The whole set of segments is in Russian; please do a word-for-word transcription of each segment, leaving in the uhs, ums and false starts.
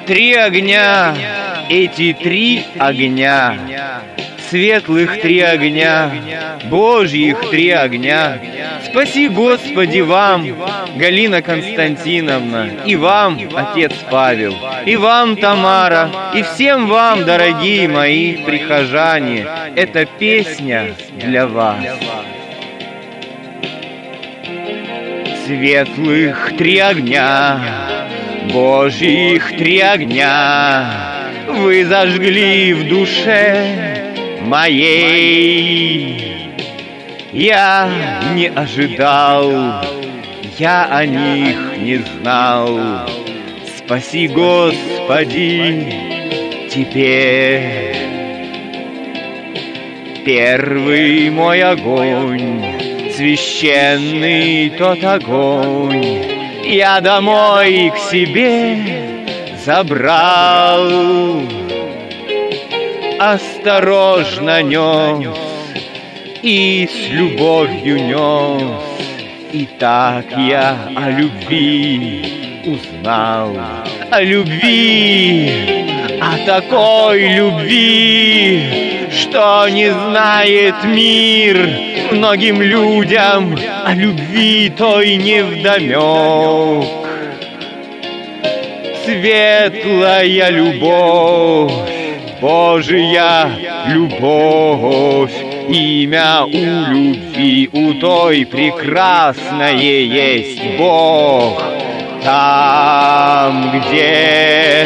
Три огня, эти три огня, светлых три огня, Божьих три огня. Спаси, Господи, вам, Галина Константиновна, и вам, отец Павел, и вам, Тамара, и всем вам, дорогие мои прихожане, эта песня для вас. Светлых три огня, Божьих три огня вы зажгли в душе моей. Я не ожидал, я о них не знал. Спаси, Господи, теперь. Первый мой огонь, священный тот огонь, я домой к себе забрал, осторожно нес и с любовью нес. И так я о любви узнал, о любви, о такой любви, что не знает мир многим людям, о любви той невдомек. Светлая любовь, Божия любовь, имя у любви у той прекрасное есть Бог. Там, где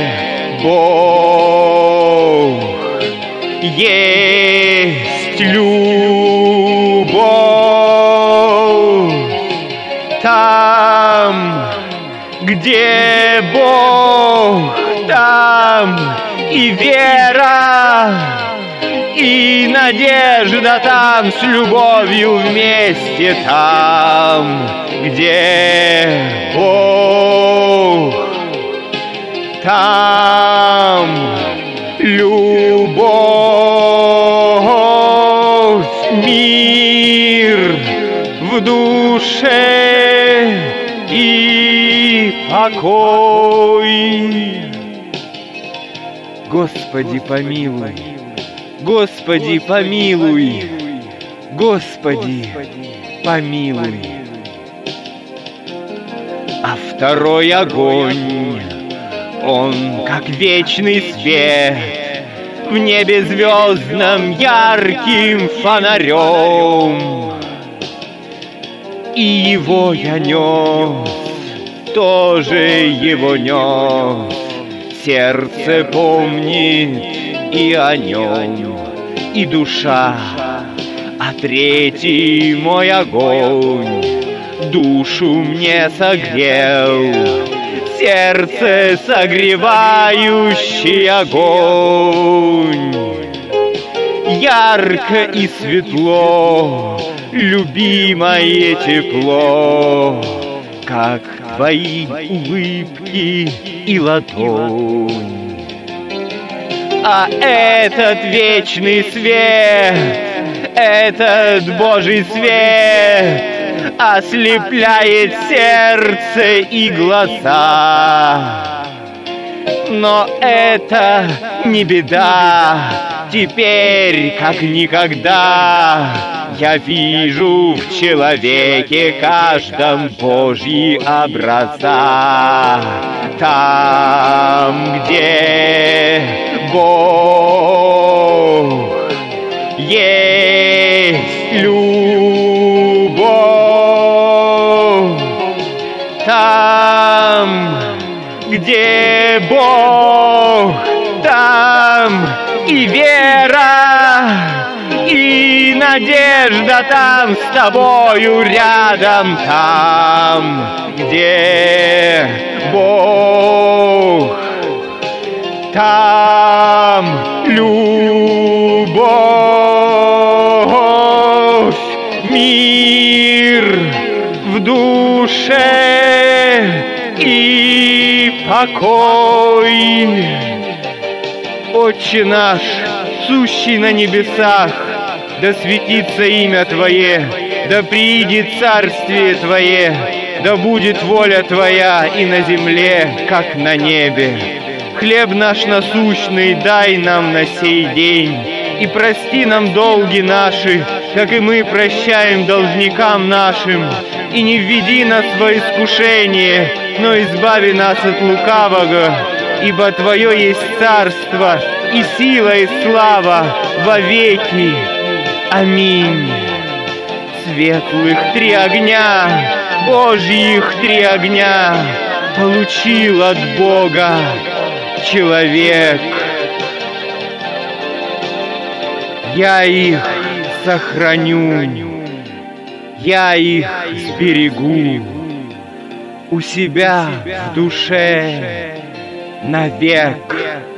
Бог, есть любовь. Там, где Бог, там и вера, и надежда, там с любовью вместе. Там, где Бог, там любовь, мир в душе и покой. Господи, помилуй, Господи, помилуй, Господи, помилуй. А второй огонь, он как вечный свет, в небе звездном ярким фонарем. И его я нес, тоже его нес, сердце помнит и о нем, и душа. А третий мой огонь душу мне согрел, сердце согревающий огонь. Ярко и светло, любимое тепло, как твои улыбки и ладонь. А этот вечный свет, этот Божий свет ослепляет сердце и глаза. Но это не беда, теперь как никогда я вижу в человеке каждом Божьи образа. Там, где Бог, есть любовь. Там, где Бог, там и вера, и надежда, там с тобою рядом. Там, где Бог, там любовь, мир в душе и покой. Отче наш, сущий на небесах, да светится имя Твое, да приидет царствие Твое, да будет воля Твоя и на земле, как на небе. Хлеб наш насущный дай нам на сей день, и прости нам долги наши, как и мы прощаем должникам нашим. И не введи нас во искушение, но избави нас от лукавого, ибо Твое есть царство, и сила, и слава во веки. Аминь. Светлых три огня, Божьих три огня получил от Бога человек. Я их сохраню, я их сберегу у себя в душе навек.